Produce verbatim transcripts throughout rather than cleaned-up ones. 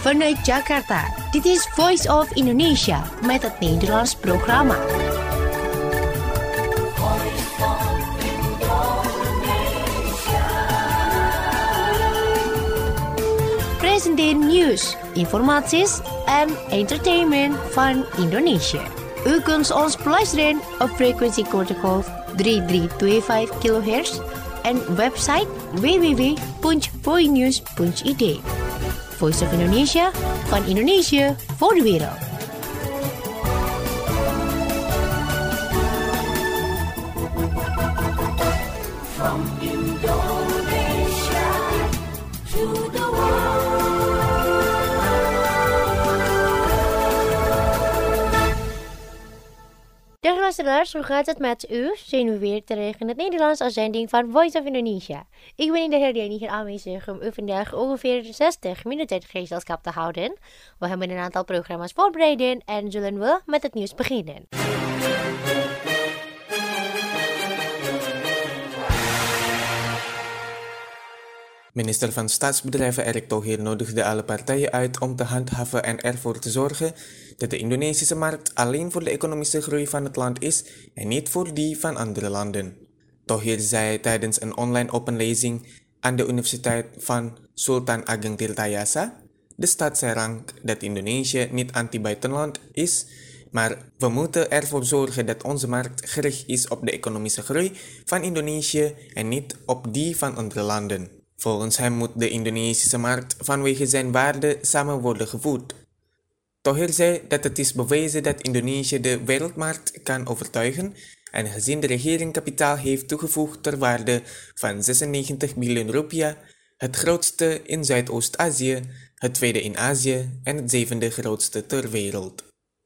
Vanuit Jakarta, dit is Voice of Indonesia met het Nederlands programma. Presenteren nieuws, informaties en entertainment van Indonesië. U kunt ons beluisteren op frequentie kortgolf drie drie twee vijf kilohertz en website w w w punt voinews punt i d. Voice of Indonesia, van Indonesië voor de wereld. From Indonesia to the world. Dag luisteraars, hoe gaat het met u? Zijn we weer terug in het Nederlands uitzending van Voice of Indonesia. Ik ben in de herdenking hier aanwezig om u vandaag ongeveer zestig minuten gezelschap te houden. We hebben een aantal programma's voorbereid en zullen we met het nieuws beginnen. Minister van Staatsbedrijven Erick Thohir nodigde alle partijen uit om te handhaven en ervoor te zorgen dat de Indonesische markt alleen voor de economische groei van het land is en niet voor die van andere landen. Thohir zei tijdens een online openlezing aan de Universiteit van Sultan Ageng Tirtayasa, de stad Serang, dat Indonesië niet anti-buitenland is, maar we moeten ervoor zorgen dat onze markt gericht is op de economische groei van Indonesië en niet op die van andere landen. Volgens hem moet de Indonesische markt vanwege zijn waarde samen worden gevoerd. Thohir zei dat het is bewezen dat Indonesië de wereldmarkt kan overtuigen en gezien de regering kapitaal heeft toegevoegd ter waarde van zesennegentig biljoen rupiah, het grootste in Zuidoost-Azië, het tweede in Azië en het zevende grootste ter wereld.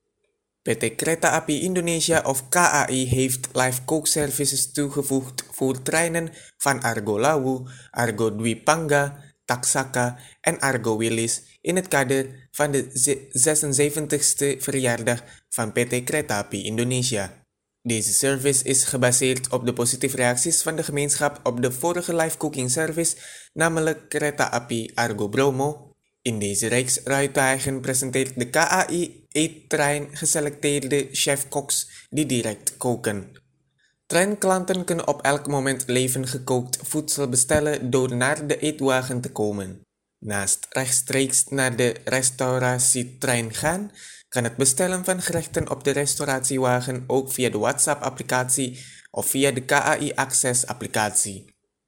P T Kereta Api Indonesia of K A I heeft live coach services toegevoegd voor treinen van Argo Lawu, Argo Dwi Pangga, Taksaka en Argo Wilis in het kader van de zesenzeventigste verjaardag van P T Kereta Api Indonesia. Deze service is gebaseerd op de positieve reacties van de gemeenschap op de vorige live cooking service, namelijk Kereta Api Argo Bromo. In deze reeks rijtuigen presenteert de K A I eettrein geselecteerde chef-koks die direct koken. Treinklanten kunnen op elk moment levend gekookt voedsel bestellen door naar de eetwagen te komen. Naast rechtstreeks naar de restauratietrein gaan, kan het bestellen van gerechten op de restauratiewagen ook via de WhatsApp-applicatie of via de K A I Access-applicatie.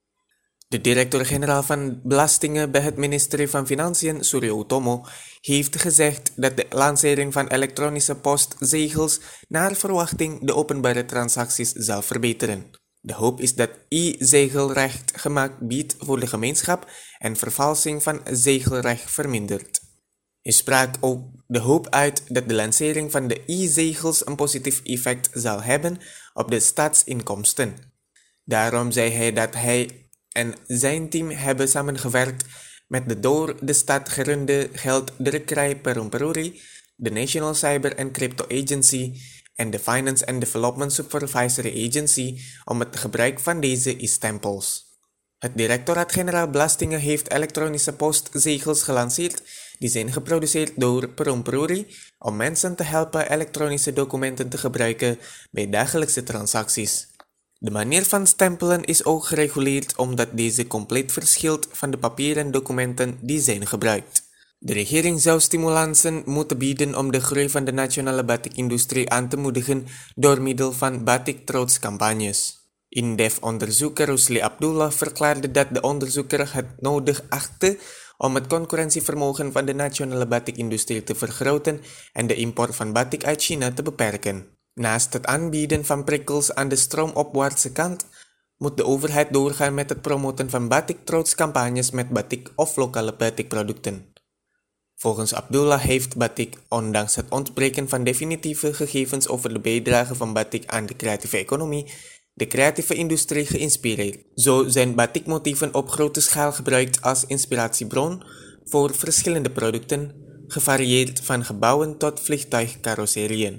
De directeur-generaal van Belastingen bij het ministerie van Financiën, Suryo Utomo, heeft gezegd dat de lancering van elektronische postzegels naar verwachting de openbare transacties zal verbeteren. De hoop is dat e-zegelrecht gemaakt biedt voor de gemeenschap en vervalsing van zegelrecht vermindert. Hij sprak ook de hoop uit dat de lancering van de e-zegels een positief effect zal hebben op de staatsinkomsten. Daarom zei hij dat hij en zijn team hebben samengewerkt met de door de stad gerunde gelddrukkerij Perum Peruri, de National Cyber and Crypto Agency en de Finance and Development Supervisory Agency om het gebruik van deze e-stempels. Het Directoraat-Generaal Belastingen heeft elektronische postzegels gelanceerd die zijn geproduceerd door Perum Peruri om mensen te helpen elektronische documenten te gebruiken bij dagelijkse transacties. De manier van stempelen is ook gereguleerd omdat deze compleet verschilt van de papieren documenten die zijn gebruikt. De regering zou stimulansen moeten bieden om de groei van de nationale batikindustrie aan te moedigen door middel van batik-trots-campagnes. Indef-onderzoeker Rusli Abdullah verklaarde dat de onderzoeker het nodig achtte om het concurrentievermogen van de nationale batikindustrie te vergroten en de import van batik uit China te beperken. Naast het aanbieden van prikkels aan de stroomopwaartse kant, moet de overheid doorgaan met het promoten van batik-trots-campagnes met batik of lokale batikproducten. Volgens Abdullah heeft batik, ondanks het ontbreken van definitieve gegevens over de bijdrage van batik aan de creatieve economie, de creatieve industrie geïnspireerd. Zo zijn batikmotieven op grote schaal gebruikt als inspiratiebron voor verschillende producten, gevarieerd van gebouwen tot vliegtuigcarrosserieën.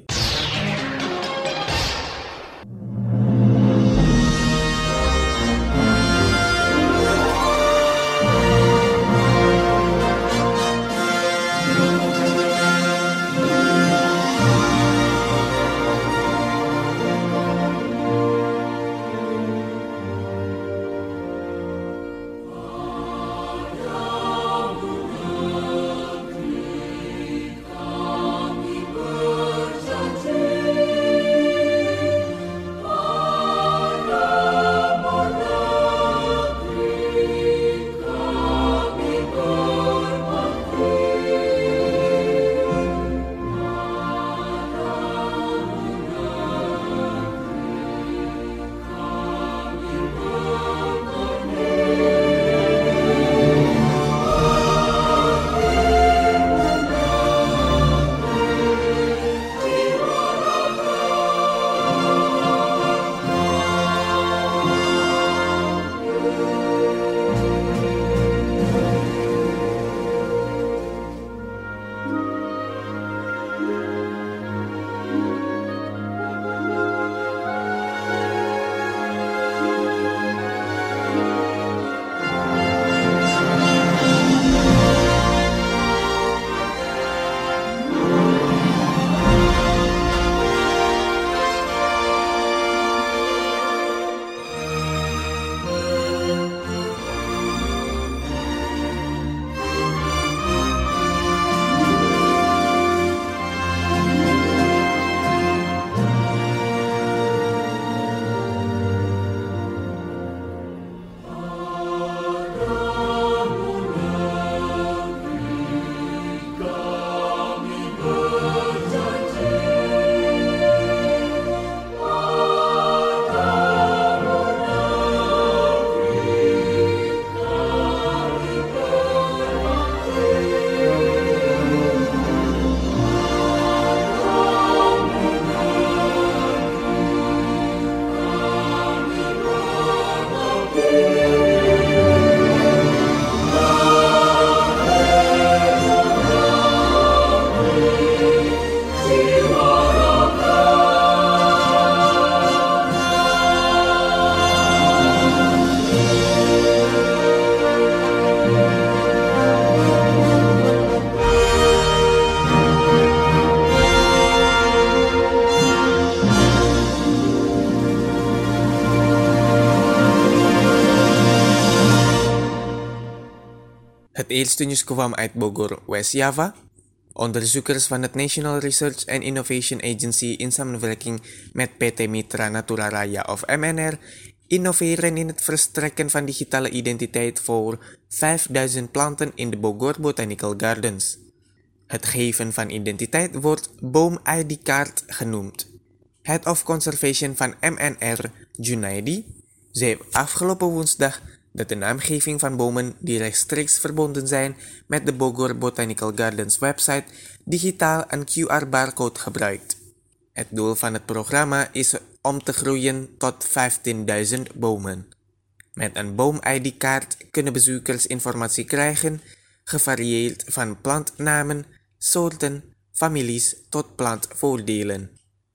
eerste nieuws kwam uit Bogor, West-Java. Onderzoekers van het National Research and Innovation Agency in samenwerking met P T Mitra Natura Raya of M N R innoveren in het verstrekken van digitale identiteit voor vijfduizend planten in de Bogor Botanical Gardens. Het geven van identiteit wordt boom-I D-kaart genoemd. Head of Conservation van M N R, Junaidi, zei afgelopen woensdag dat de naamgeving van bomen die rechtstreeks verbonden zijn met de Bogor Botanical Gardens website digitaal een Q R-barcode gebruikt. Het doel van het programma is om te groeien tot vijftienduizend bomen. Met een boom-I D-kaart kunnen bezoekers informatie krijgen, gevarieerd van plantnamen, soorten, families tot plantvoordelen.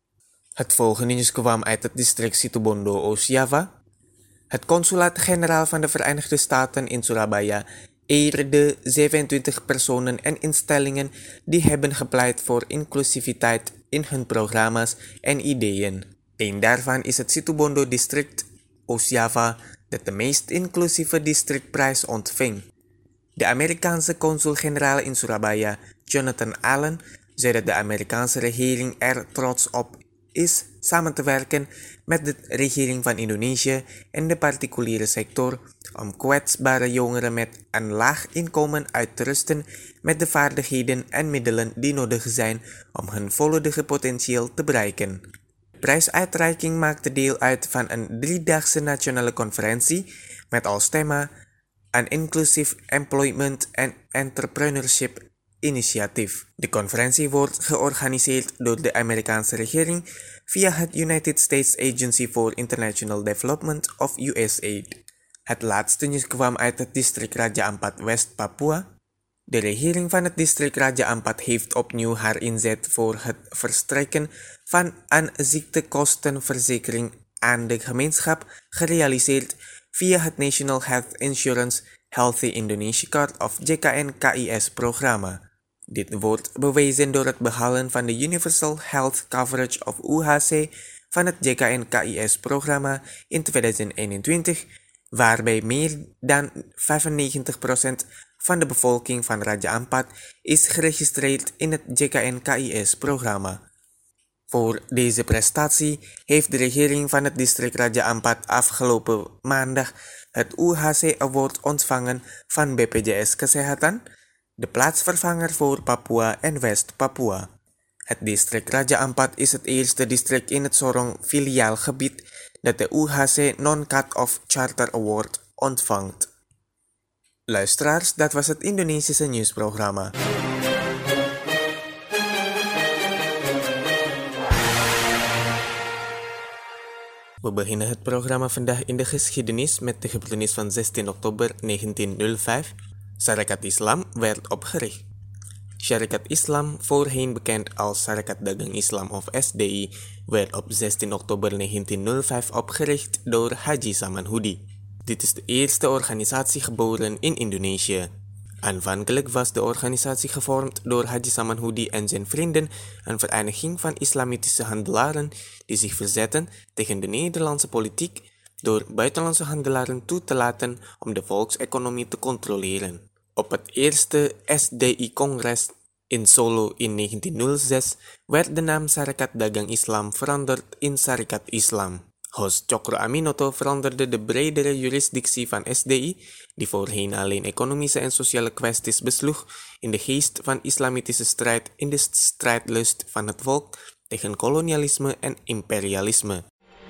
Het volgende nieuws kwam uit het district Situbondo, Oost-Java. Het consulaat-generaal van de Verenigde Staten in Surabaya eerde zevenentwintig personen en instellingen die hebben gepleit voor inclusiviteit in hun programma's en ideeën. Een daarvan is het Situbondo district Oost-Java dat de meest inclusieve districtprijs ontving. De Amerikaanse consul-generaal in Surabaya, Jonathan Allen, zei dat de Amerikaanse regering er trots op is samen te werken met de regering van Indonesië en de particuliere sector om kwetsbare jongeren met een laag inkomen uit te rusten met de vaardigheden en middelen die nodig zijn om hun volledige potentieel te bereiken. De prijsuitreiking maakte deel uit van een driedaagse nationale conferentie met als thema An Inclusive Employment and Entrepreneurship Initiatief. De conferentie wordt georganiseerd door de Amerikaanse regering via het United States Agency for International Development of U S A I D. Het laatste nieuws kwam uit het district Raja Ampat West Papua. De regering van het district Raja Ampat heeft opnieuw haar inzet voor het verstrekken van een ziektekostenverzekering aan de gemeenschap gerealiseerd via het National Health Insurance Healthy Indonesia Card of J K N K I S-programma. Dit wordt bewezen door het behalen van de Universal Health Coverage of U H C van het J K N K I S-programma in tweeduizend eenentwintig, waarbij meer dan vijfennegentig procent van de bevolking van Raja Ampat is geregistreerd in het J K N K I S-programma. Voor deze prestatie heeft de regering van het district Raja Ampat afgelopen maandag het U H C Award ontvangen van B P J S Kesehatan, de plaatsvervanger voor Papua en West-Papua. Het district Raja Ampat is het eerste district in het Sorong filiaalgebied dat de U H C Non-Cut-Off Charter Award ontvangt. Luisteraars, dat was het Indonesische nieuwsprogramma. We beginnen het programma vandaag in de geschiedenis met de gebeurtenis van zestien oktober negentienhonderdvijf. Sarekat Islam werd opgericht. Sarekat Islam, voorheen bekend als Sarekat Dagang Islam of S D I, werd op zestien oktober negentienhonderdvijf opgericht door Haji Samanhudi. Dit is de eerste organisatie geboren in Indonesië. Aanvankelijk was de organisatie gevormd door Haji Samanhudi en zijn vrienden, een vereniging van islamitische handelaren die zich verzetten tegen de Nederlandse politiek door buitenlandse handelaren toe te laten om de volkseconomie te controleren. Op het eerste S D I-congres in Solo in negentienhonderdzes werd de naam Sarekat Dagang Islam veranderd in Sarekat Islam. Host Cokro Aminoto veranderde de bredere jurisdictie van S D I, die voorheen alleen economische en sociale kwesties besloeg, in de geest van islamitische strijd in de strijdlust van het volk tegen kolonialisme en imperialisme.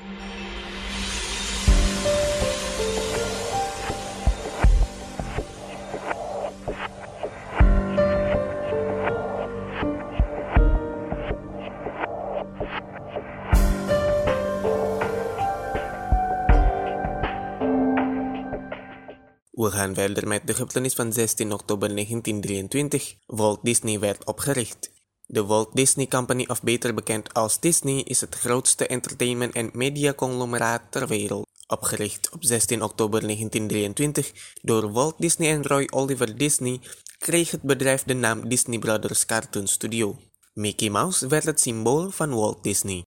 We gaan verder met de gebeurtenis van zestien oktober negentiendrieëntwintig. Walt Disney werd opgericht. De Walt Disney Company, of beter bekend als Disney, is het grootste entertainment- en mediaconglomeraat ter wereld. Opgericht op zestien oktober negentiendrieëntwintig door Walt Disney en Roy Oliver Disney, kreeg het bedrijf de naam Disney Brothers Cartoon Studio. Mickey Mouse werd het symbool van Walt Disney.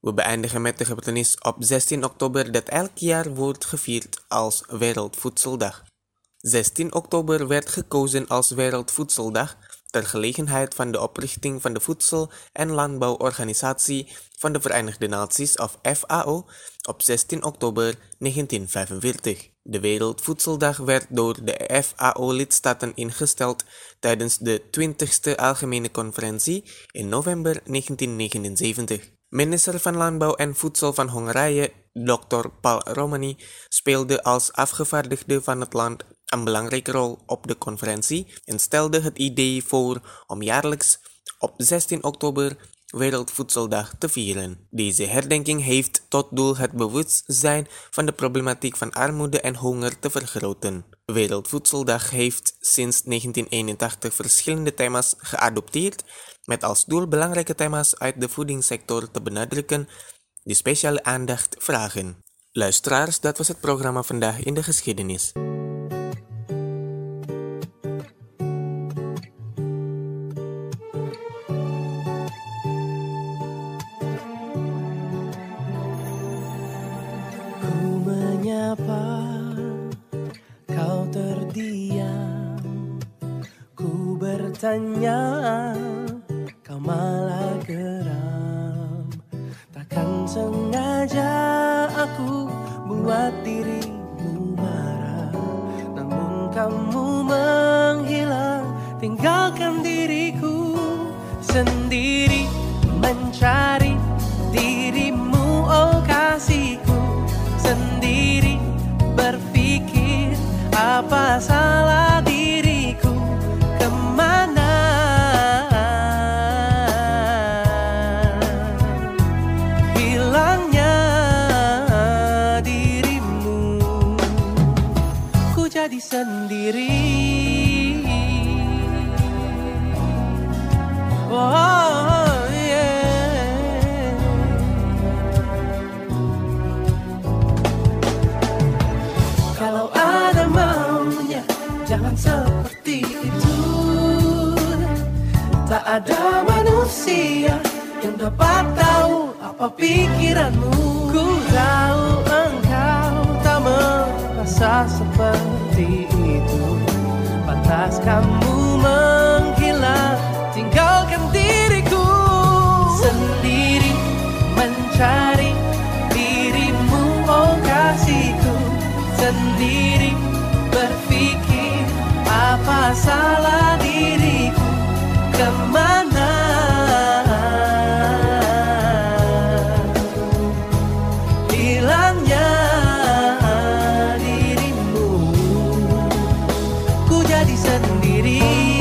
We beëindigen met de gebeurtenis op zestien oktober dat elk jaar wordt gevierd als Wereldvoedseldag. zestien oktober werd gekozen als Wereldvoedseldag ter gelegenheid van de oprichting van de Voedsel- en Landbouworganisatie van de Verenigde Naties of F A O op zestien oktober negentien vijfenveertig. De Wereldvoedseldag werd door de F A O-lidstaten ingesteld tijdens de twintigste Algemene Conferentie in november negentien negenenzeventig. Minister van Landbouw en Voedsel van Hongarije, dokter Paul Romani, speelde als afgevaardigde van het land een belangrijke rol op de conferentie en stelde het idee voor om jaarlijks op zestien oktober Wereldvoedseldag te vieren. Deze herdenking heeft tot doel het bewustzijn van de problematiek van armoede en honger te vergroten. Wereldvoedseldag heeft sinds negentien eenentachtig verschillende thema's geadopteerd, met als doel belangrijke thema's uit de voedingssector te benadrukken die speciale aandacht vragen. Luisteraars, dat was het programma Vandaag in de Geschiedenis. Kau terdiam, ku bertanya, kau malah geram. Takkan sengaja aku buat dirimu marah, namun kamu menghilang, tinggalkan diriku sendiri mencari dirimu, oh kasihku, sendiri berpikir apa salah diriku, kemana hilangnya dirimu, ku jadi sendiri. Oh yeah. Kalau ada maunya, jangan seperti itu. Tak ada manusia yang dapat tahu apa pikiranmu. Ku tahu engkau tak merasa seperti itu. Pantas kamu menghilang, tinggalkan diriku sendiri mencari dirimu, oh kasihku, sendiri berpikir apa salah diriku, kemana hilangnya dirimu, ku jadi sendiri.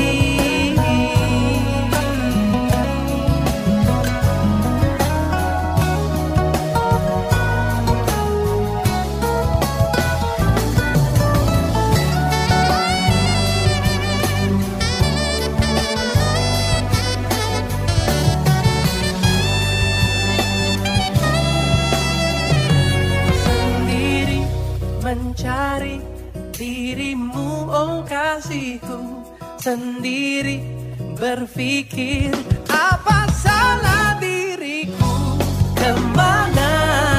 Mencari dirimu, oh kasihku, sendiri berpikir apa salah diriku, kemana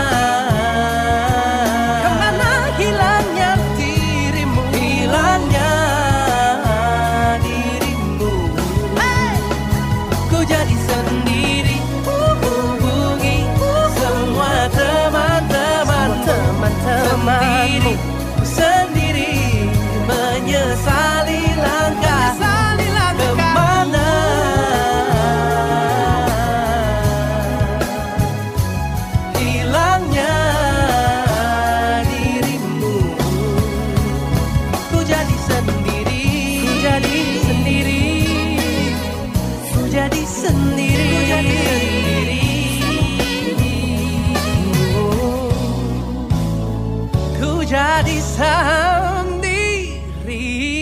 kemana hilangnya dirimu, hilangnya dirimu, hey! Ku jadi sendiri, hubungi semua teman-teman, teman-teman sendiri, sendiri menyesali langkah, menyesali langkah kemana hilangnya dirimu, ku jadi sendiri, ku jadi sendiri, ku jadi sendiri, ku jadi sendiri. Jadi sendiri.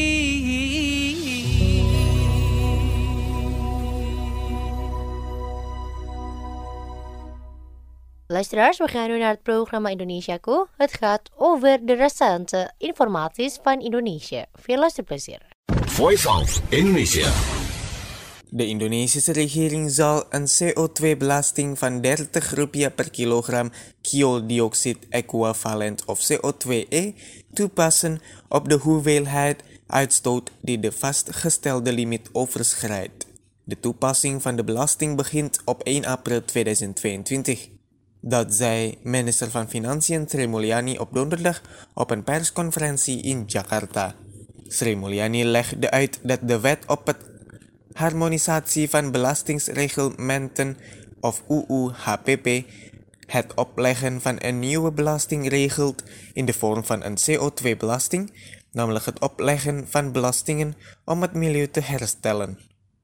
Luisteraars, we gaan nu naar het programma Indonesiaku. Het gaat over de recente informaties van Indonesië. Veel luisterplezier. Voice of Indonesia. De Indonesische regering zal een C O twee belasting van dertig rupiah per kilogram kooldioxide equivalent of C O twee E toepassen op de hoeveelheid uitstoot die de vastgestelde limiet overschrijdt. De toepassing van de belasting begint op één april tweeduizend tweeëntwintig. Dat zei minister van Financiën Sri Mulyani op donderdag op een persconferentie in Jakarta. Sri Mulyani legde uit dat de wet op het harmonisatie van belastingsreglementen of U U H P P het opleggen van een nieuwe belasting regelt in de vorm van een C O twee belasting, namelijk het opleggen van belastingen om het milieu te herstellen.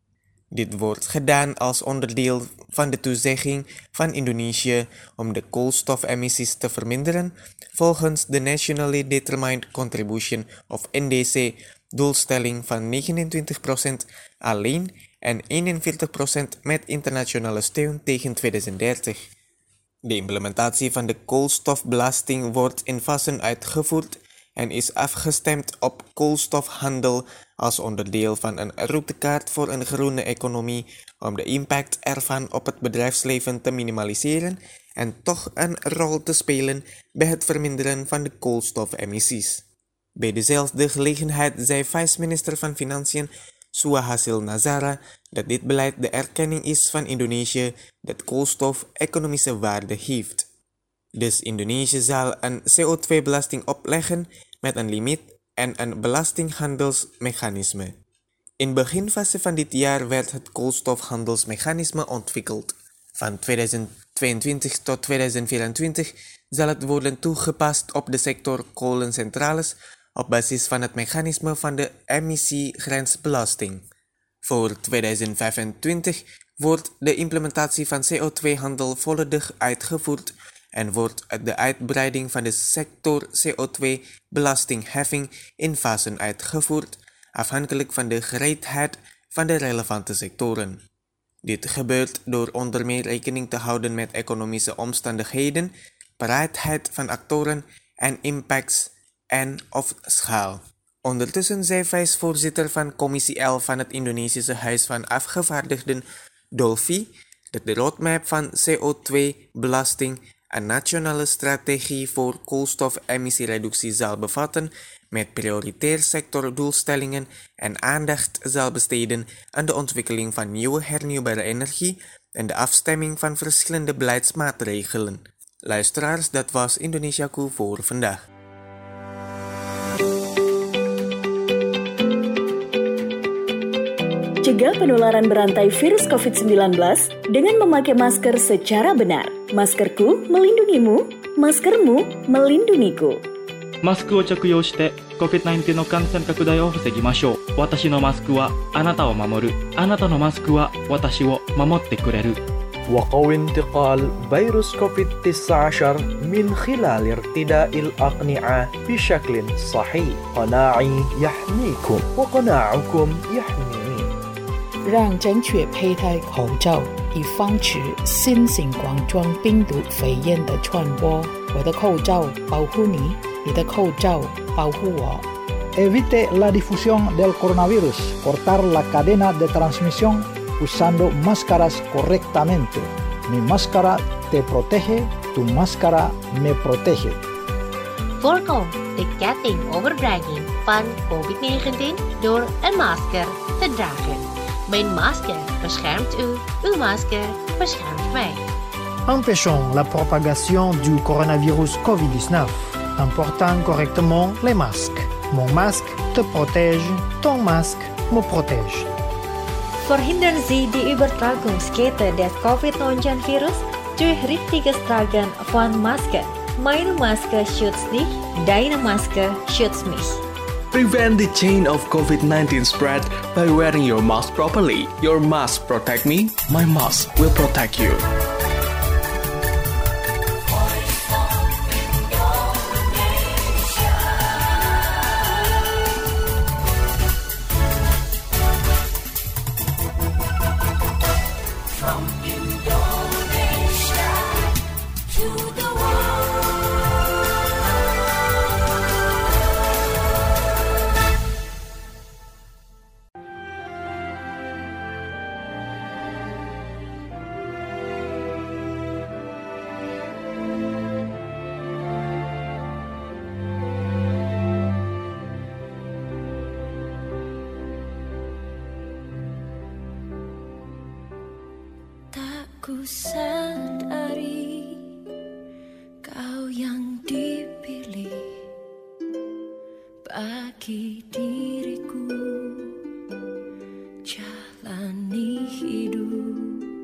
Dit wordt gedaan als onderdeel van de toezegging van Indonesië om de koolstofemissies te verminderen volgens de Nationally Determined Contribution of N D C doelstelling van negenentwintig procent alleen en eenenveertig procent met internationale steun tegen tweeduizend dertig. De implementatie van de koolstofbelasting wordt in fasen uitgevoerd en is afgestemd op koolstofhandel als onderdeel van een routekaart voor een groene economie om de impact ervan op het bedrijfsleven te minimaliseren en toch een rol te spelen bij het verminderen van de koolstofemissies. Bij dezelfde gelegenheid zei vice-minister van Financiën Suhasil Nazara dat dit beleid de erkenning is van Indonesië dat koolstof economische waarde heeft. Dus Indonesië zal een C O twee belasting opleggen met een limiet en een belastinghandelsmechanisme. In beginfase van dit jaar werd het koolstofhandelsmechanisme ontwikkeld. Van tweeduizend tweeëntwintig tot tweeduizend vierentwintig zal het worden toegepast op de sector kolencentrales op basis van het mechanisme van de emissiegrensbelasting. Voor tweeduizend vijfentwintig wordt de implementatie van C O twee handel volledig uitgevoerd en wordt de uitbreiding van de sector C O twee belastingheffing in fasen uitgevoerd, afhankelijk van de gereedheid van de relevante sectoren. Dit gebeurt door onder meer rekening te houden met economische omstandigheden, bereidheid van actoren en impacts en of schaal. Ondertussen zei vicevoorzitter van Commissie elf van het Indonesische Huis van Afgevaardigden, Dolfi, dat de roadmap van C O twee belasting een nationale strategie voor koolstofemissiereductie zal bevatten met prioritair sectordoelstellingen en aandacht zal besteden aan de ontwikkeling van nieuwe hernieuwbare energie en de afstemming van verschillende beleidsmaatregelen. Luisteraars, dat was Indonesiaku voor vandaag. Cegah penularan berantai virus covid sembilan belas dengan memakai masker secara benar. Maskerku melindungimu, maskermu melindungiku. マスクを着用して コビッドナインティーン の感染拡大を防ぎましょう。私のマスクはあなたを守る。あなたのマスクは私を守ってくれる。 وقوي انتقال فيروس كوفيد تسعة عشر من خلال ارتداء الأقنعة بشكل صحيح. قناعي يحميكم وقناعكم يحميني. 让正确佩戴口罩，以防止新型冠状病毒肺炎的传播。我的口罩保护你，你的口罩保护我。 Evite la difusión del coronavirus. Cortar la cadena de transmisión usando máscaras correctamente. Mi máscara te protege, tu máscara me protege. Voorkom de kettingoverbrenging van covid negentien door een masker te dragen. Mijn masker beschermt u, uw masker beschermt mij. Empêchons la propagation du coronavirus covid dix-neuf en portant correctement les masques. Mon masque te protège, ton masque me protège. Verhindern Sie die Übertragungskette des covid neunzehn virus durch richtiges Tragen von Masken. Meine Maske schützt dich, deine Maske schützt mich. Prevent the chain of covid nineteen spread by wearing your mask properly. Your mask protect me, my mask will protect you. Aku sadari kau yang dipilih bagi diriku, jalani hidup,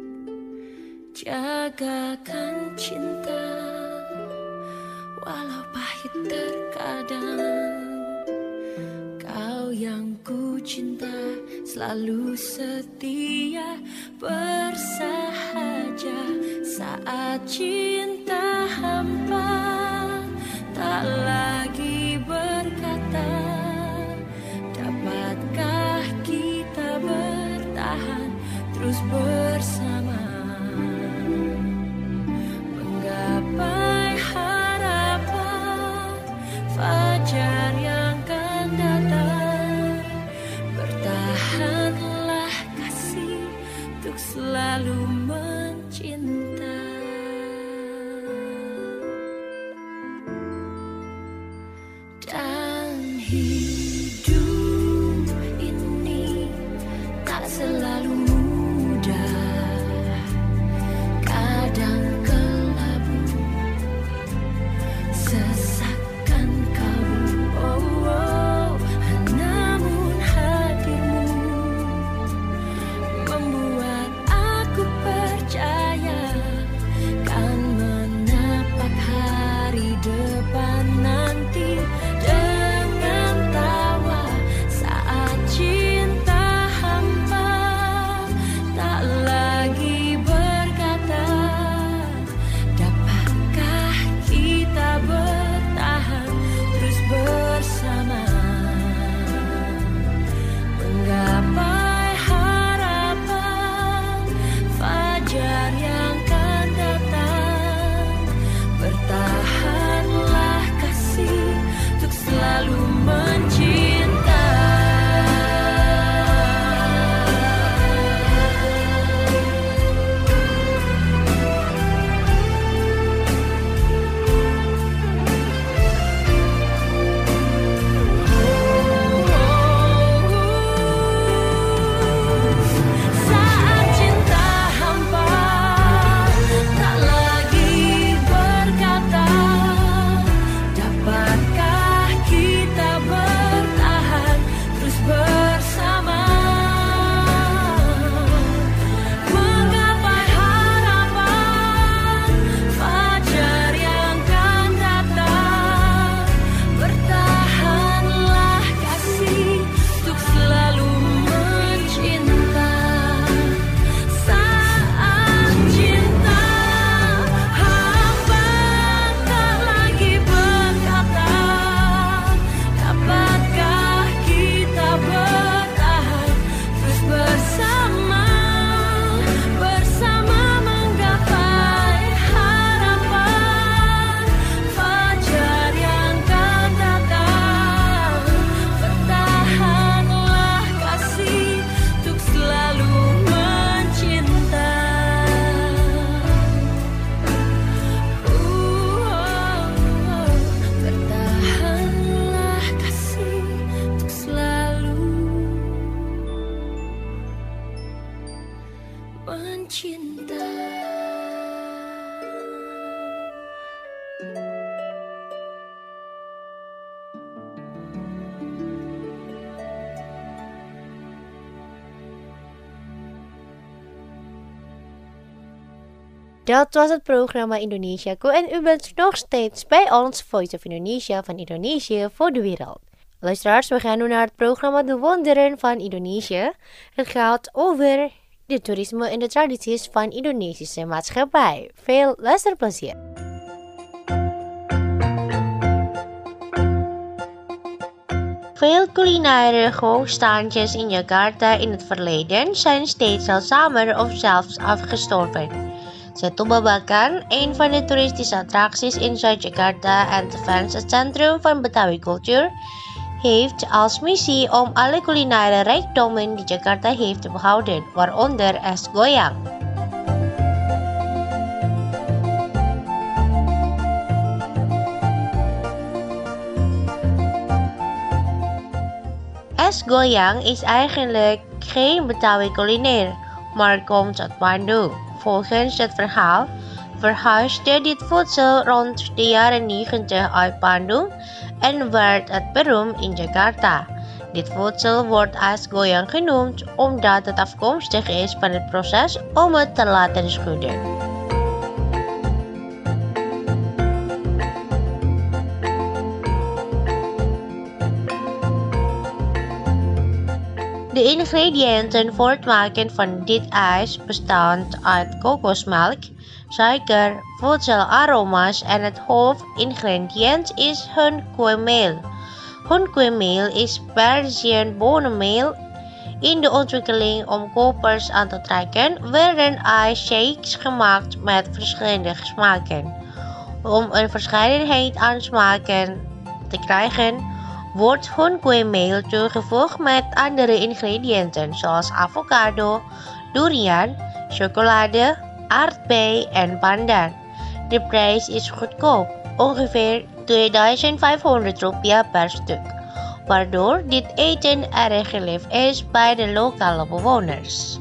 jagakan cinta walau pahit terkadang. Kau yang ku cinta selalu setia bersahaja saat cinta hampa tak lagi berkata, dapatkah kita bertahan terus bersama menggapai harapan fajar yang akan datang. Bertahanlah kasih untuk selalu mencinta. Dan hidup ini tak selalu mudah, kadang kelabu, sesakan kalbu. Oh, oh, namun hadirmu membuat aku percaya kan menapak hari depan nanti dengan tawa saat cinta hampa tak lagi berkata, dapatkah kita bertahan terus bersama menggapai harapan fajar yang akan datang. Bertahanlah kasih untuk selalu mencinta. Saat cinta hampa tak lagi berkata, dapatkah kita bertahan terus bersama menggapai harapan fajar yang akan datang. Bertahanlah kasih untuk selalu mencinta. Saat cinta hampa tak lagi berkata, dapatkah kita bertahan terus bersama bersama menggapai harapan fajar yang akan datang. Bertahanlah kasih untuk selalu mencinta. Bertahanlah kasih untuk selalu mencinta. Dat was het programma Indonesiaku en u bent nog steeds bij ons Voice of Indonesia van Indonesië voor de wereld. Luisteraars, we gaan nu naar het programma De Wonderen van Indonesië. Het gaat over de toerisme en de tradities van Indonesische maatschappij. Veel luisterplezier. Veel culinaire hoogstandjes in Jakarta in het verleden zijn steeds zeldzamer of zelfs afgestorven. Soto Babakan, een van de toeristische attracties in Zuid-Jakarta en tevens het centrum van Betawi cultuur, heeft als missie om alle culinaire rijkdommen die Jakarta heeft te behouden, waaronder es goyang. Es goyang is eigenlijk geen Betawi culinair, maar komt uit Bandung. Volgens het verhaal verhuisde dit voedsel rond de jaren negentig uit Bandung en werd het beroemd in Jakarta. Dit voedsel wordt asgoyang genoemd omdat het afkomstig is van het proces om het te laten schudden. De ingrediënten voor het maken van dit ijs bestaan uit kokosmelk, suiker, voedselaroma's en het hoofdingrediënt is hunkoemeel. Hunkoemeel is Persian bonenmeel. In de ontwikkeling om kopers aan te trekken werden ijsshakes gemaakt met verschillende smaken. Om een verscheidenheid aan smaken te krijgen, wordt hunkoemeel toegevoegd met andere ingrediënten zoals avocado, durian, chocolade, aardbei en pandan. De prijs is goedkoop, ongeveer tweeduizend vijfhonderd rupiah per stuk, waardoor dit eten erg geliefd is bij de lokale bewoners.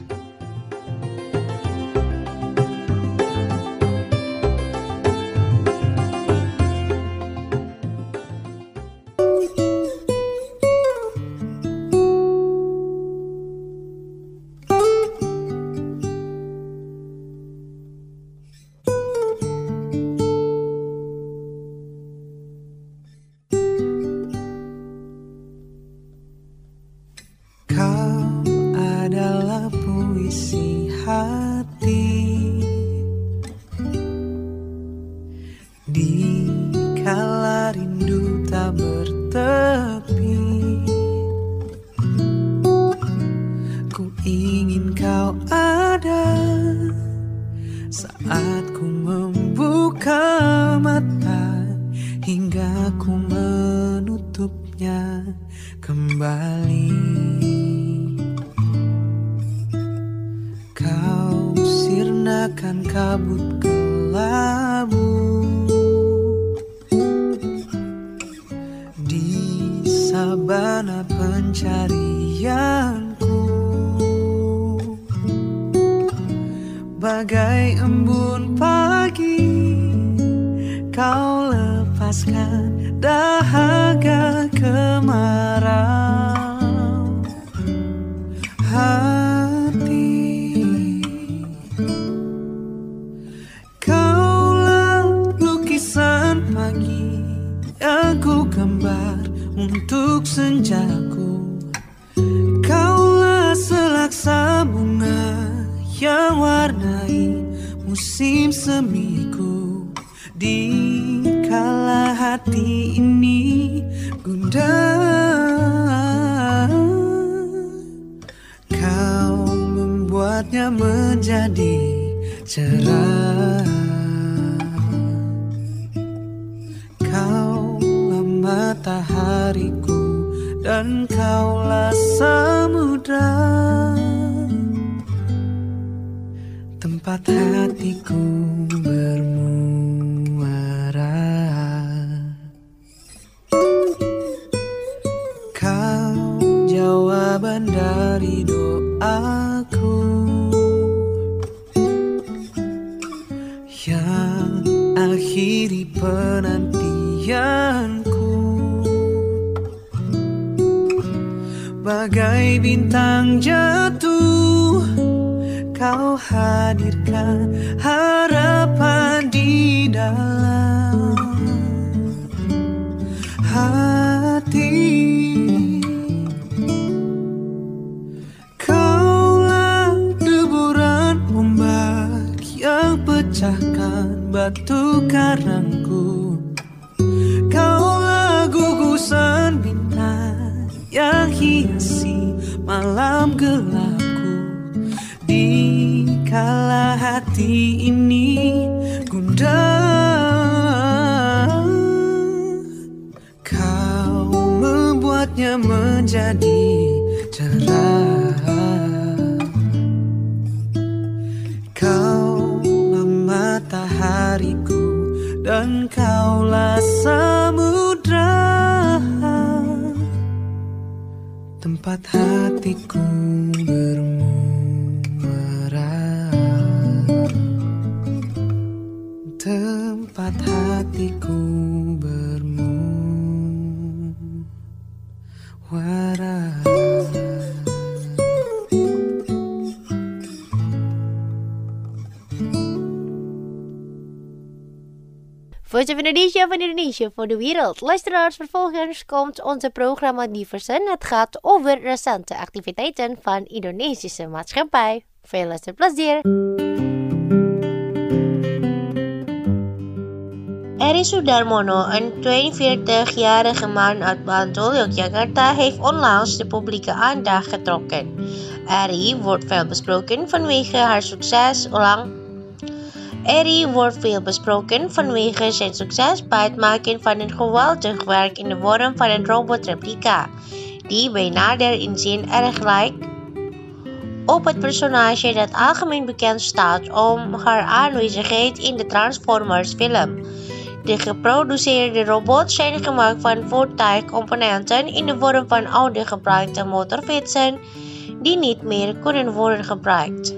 Bagai embun pagi, kau lepaskan dahaga kemarau hati. Kaulah lukisan pagi yang ku gambar untuk senjaku. Kaulah selaksa bunga yang warnai musim semiku. Di kala hati ini gundah, kau membuatnya menjadi cerah. Kaulah matahariku dan kaulah samudra, tempat hatiku bermuara. Kau jawaban dari doaku yang akhiri penantianku. Bagai bintang jatuh, kau hadirkan harapan di dalam hati. Kaulah deburan ombak yang pecahkan batu karangku. Kaulah gugusan bintang yang hiasi malam gelapku. Di kala hati ini gundah, kau membuatnya menjadi cerah. Kaulah matahariku dan kaulah samudra, tempat hatiku bermuara. tempat hatiku bermuara. Voice of Indonesia van Indonesia voor de wereld. Luisteraars, vervolgens komt onze programma Diversen. Het gaat over recente activiteiten van Indonesische maatschappij. Veel luisterplezier. Eri Sudarmono, een tweeënveertigjarige man uit Bantul, Yogyakarta, heeft onlangs de publieke aandacht getrokken. Eri wordt veel besproken vanwege haar succes lang. Eri wordt veel besproken vanwege zijn succes bij het maken van een geweldig werk in de vorm van een robotreplica, die bij nader inzien erg lijkt op het personage dat algemeen bekend staat om haar aanwezigheid in de Transformers film. De geproduceerde robots zijn gemaakt van voertuigcomponenten in de vorm van oude gebruikte motorfietsen die niet meer kunnen worden gebruikt.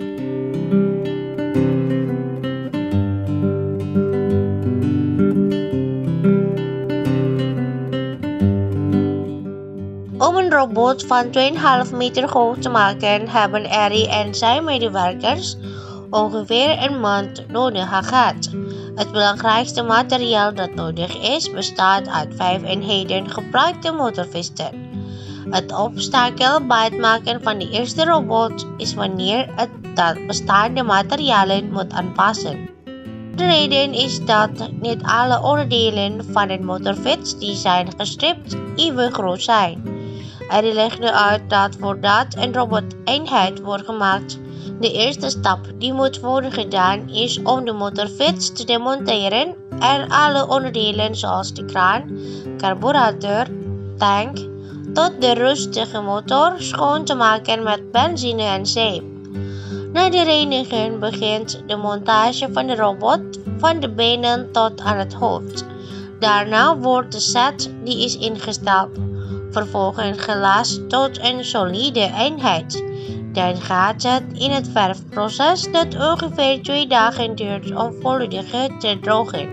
Om een robot van twee komma vijf meter hoog te maken, hebben Eri en zijn medewerkers ongeveer een maand nodig gehad. Het belangrijkste materiaal dat nodig is, bestaat uit vijf eenheden gebruikte motorfietsen. Het obstakel bij het maken van de eerste robot is wanneer het dat bestaande materialen moet aanpassen. De reden is dat niet alle onderdelen van een motorfiets die zijn gestript even groot zijn. Eri legde uit dat voordat een robot-eenheid wordt gemaakt, de eerste stap die moet worden gedaan is om de motorfiets te demonteren en alle onderdelen zoals de kraan, carburator, tank tot de rustige motor schoon te maken met benzine en zeep. Na de reiniging begint de montage van de robot van de benen tot aan het hoofd. Daarna wordt de set die is ingesteld vervolgens gelast tot een solide eenheid. Dan gaat het in het verfproces dat ongeveer twee dagen duurt om volledig te drogen.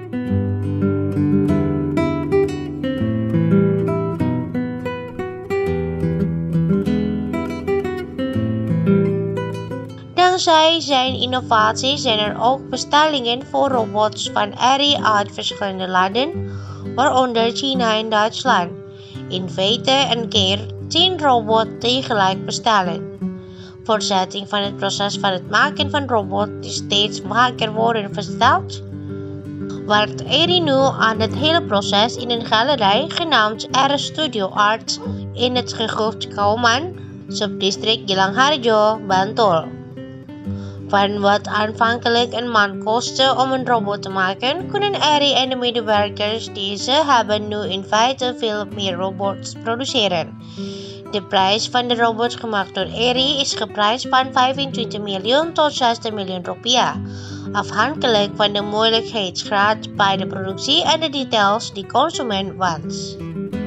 Dankzij zijn innovatie zijn er ook bestellingen voor robots van Eri uit verschillende landen, waaronder China en Duitsland. In feite een keer tien robots tegelijk bestellen. Voortzetting van het proces van het maken van robots die steeds vaker worden versteld, werkt Eri nu aan het hele proces in een galerij genaamd R Studio Art in het gehucht Kauman, subdistrict Gilang-Harjo, Bantul. Van wat aanvankelijk een maand kostte om een robot te maken, kunnen Eri en de medewerkers deze hebben nu in feite veel meer robots produceren. De prijs van de robots gemaakt door Eri is geprijsd van vijfentwintig miljoen tot zestig miljoen rupiah, afhankelijk van de moeilijkheidsgraad bij de productie en de details die consument wenst.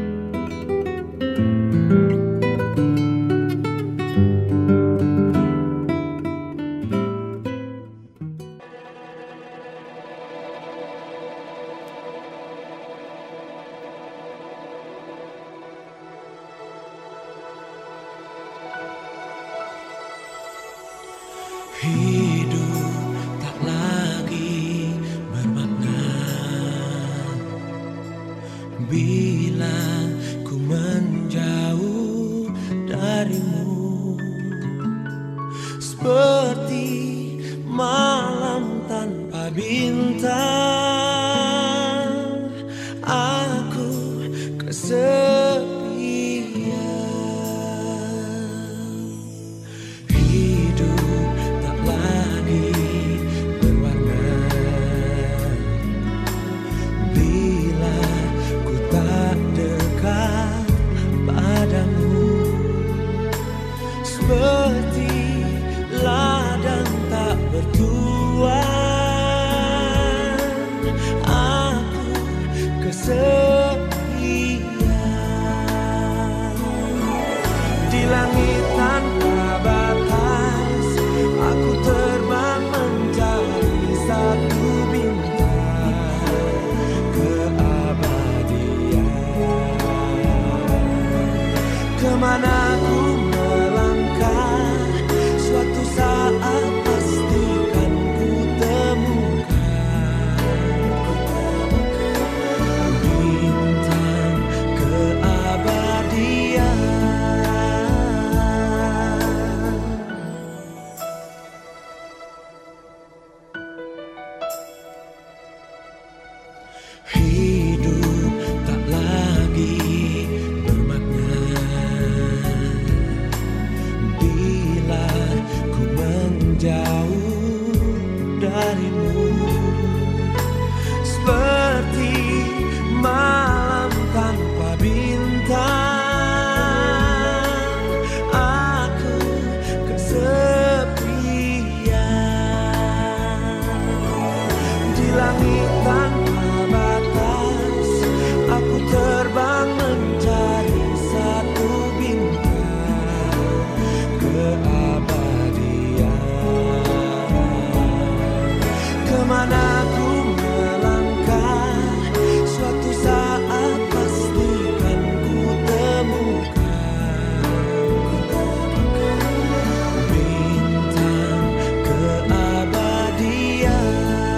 Hidup tak lagi bermakna bila ku menjauh darimu, seperti malam tanpa bintang. Aku kesepian. Seperti ladang tak bertuan. harimu seperti malam tanpa bintang. Aku kesepian di langit tanpa batas. Aku terbang mencari satu bintang keabadian. Kemana ku melangkah, suatu saat pastikan ku temukan bintang keabadian.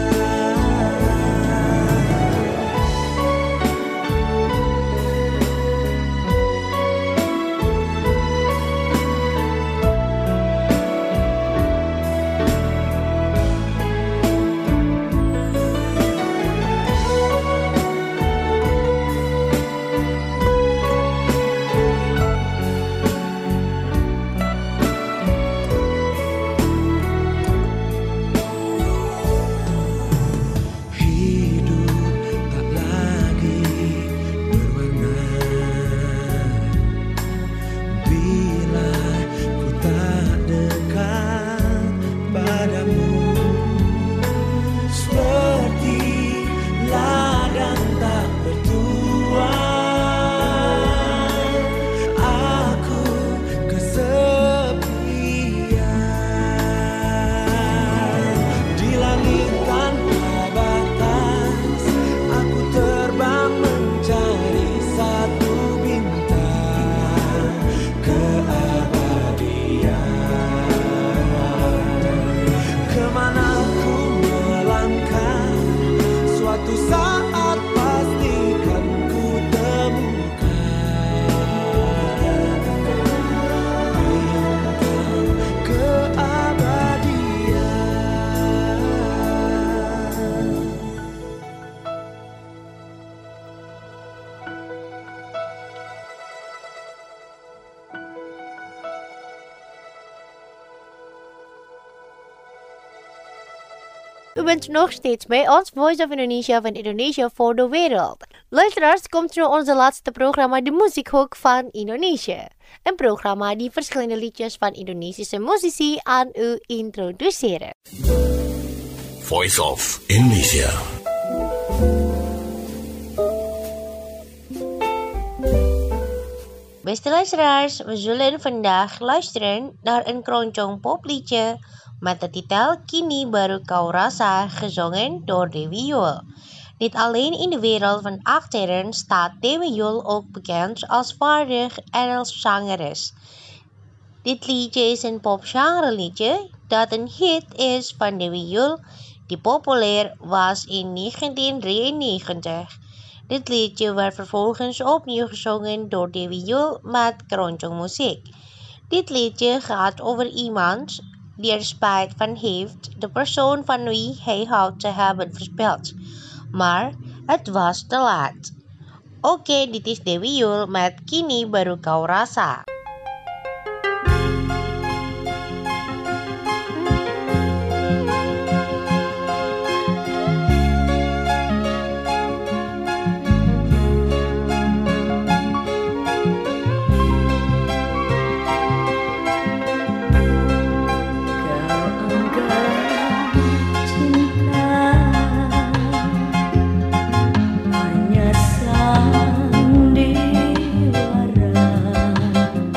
U bent nog steeds bij ons Voice of Indonesia van Indonesia voor de wereld. Luisteraars, komt nu onze laatste programma De Muziekhoek van Indonesië. Een programma die verschillende liedjes van Indonesische muzici aan u introduceren. Voice of Indonesia. Beste luisteraars, we zullen vandaag luisteren naar een keroncong popliedje met de titel Kini Baru Kau Rasa, gezongen door Dewi Yull. Niet alleen in de wereld van achteren staat Dewi Yull ook bekend als vaardig en als zangeres. Dit liedje is een popgenre liedje dat een hit is van Dewi Yull die populair was in negentien drieënnegentig. Dit liedje werd vervolgens opnieuw gezongen door Dewi Yull met keroncong muziek. Dit liedje gaat over iemand die er spijt van heeft de persoon van wie hij houdt te hebben verspild. Maar het was te laat. Oké, okay, dit is Dewi Yull met Kini Baru Kau Rasa. Hanya sandiwara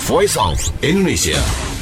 Voice of Indonesia.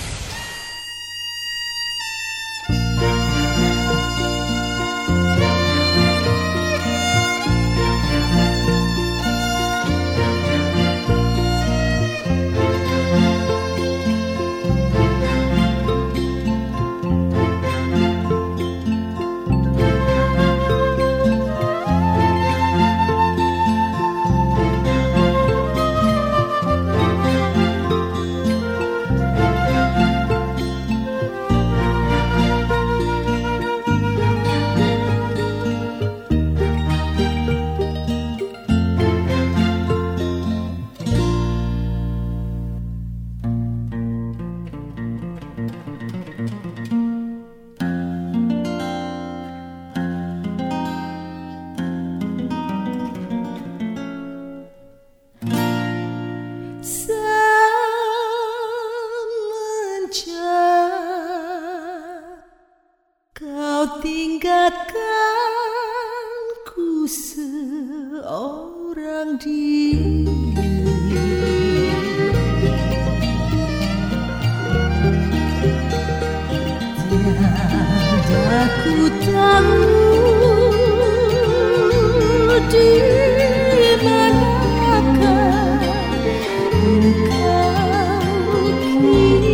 Tinggalkanku seorang diri, tiada ku tahu di manakah engkau kini.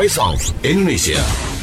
Voice of Indonesia.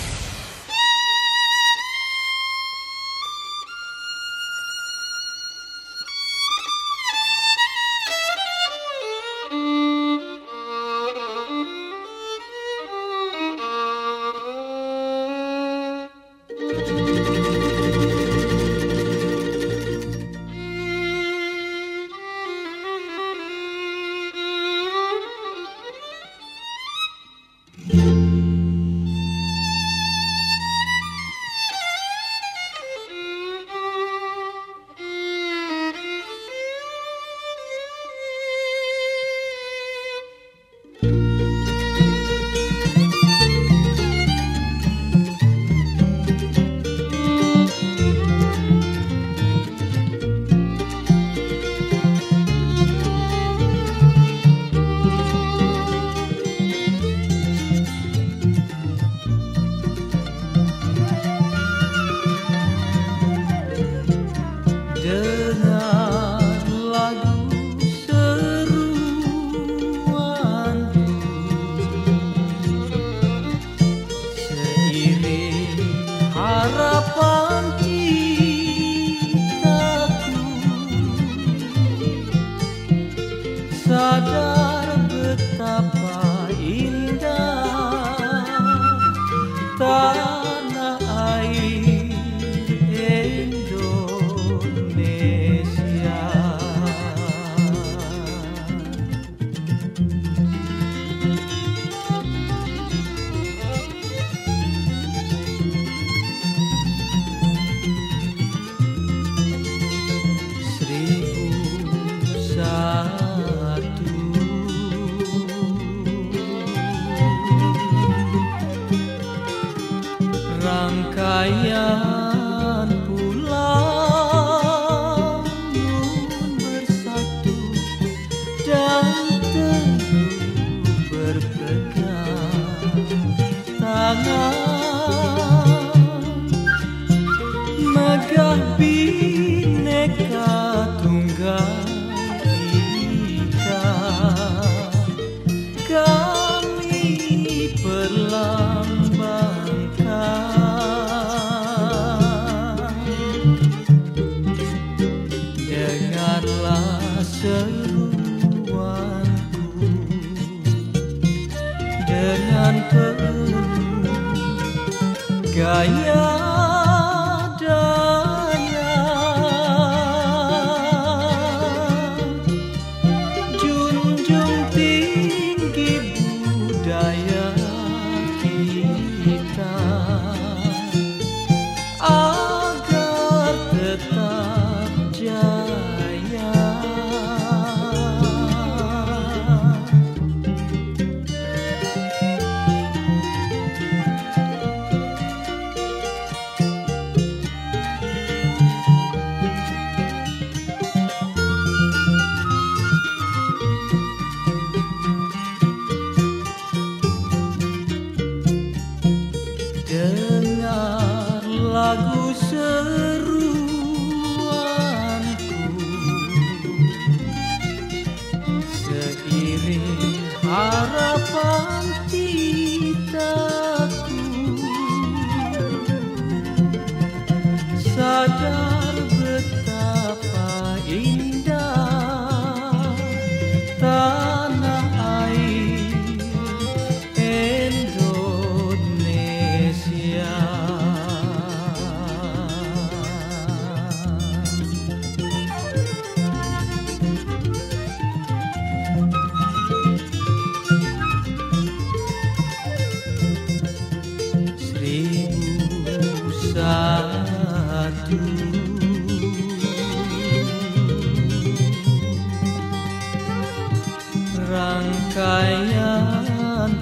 Rangkaian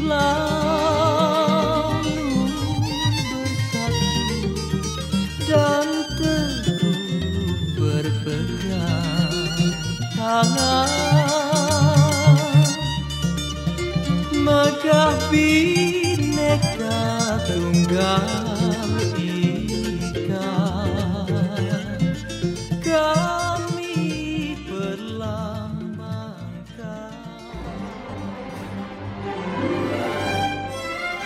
pulau bersatu dan teguh berpegang tangan, megah bineka tunggal ika, kami perlambangkan.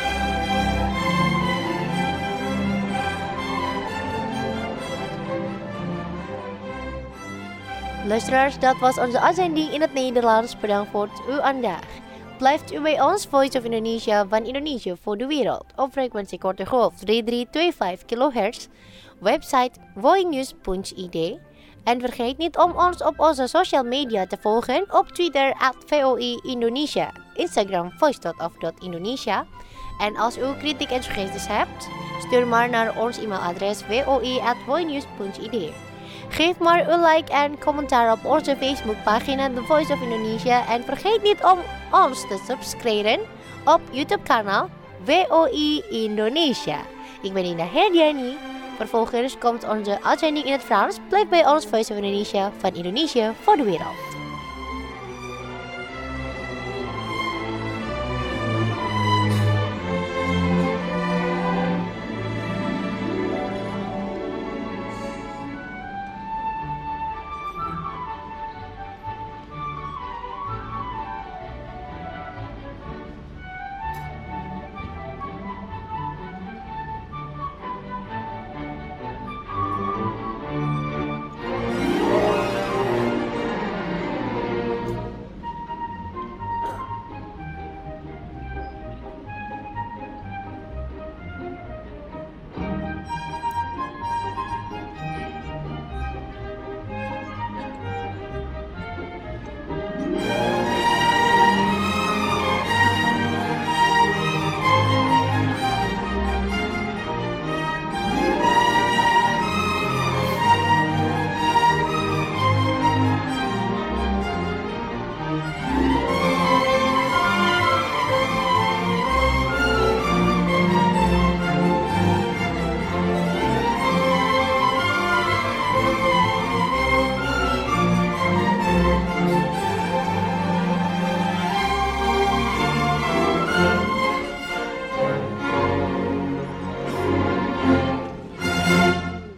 Luisteraars, dat was onze uitzending in het Nederlands. Bedankt voor uw aandacht. Blijft u bij ons, Voice of Indonesia van Indonesië voor de wereld, op frequentie korte golf drie drie twee vijf kilohertz, website voinews punt i d. En vergeet niet om ons op onze social media te volgen op Twitter at V O I Indonesia, Instagram voice dot of dot indonesia. En als u kritiek en suggesties hebt, stuur maar naar ons e-mailadres v o i at voinews punt i d. Geef maar een like en commentaar op onze Facebookpagina The Voice of Indonesia. En vergeet niet om ons te subscriben op YouTube-kanaal V O I Indonesia. Ik ben Indah Herdiani. Vervolgens komt onze uitzending in het Frans. Blijf bij ons Voice of Indonesia van Indonesië voor de wereld.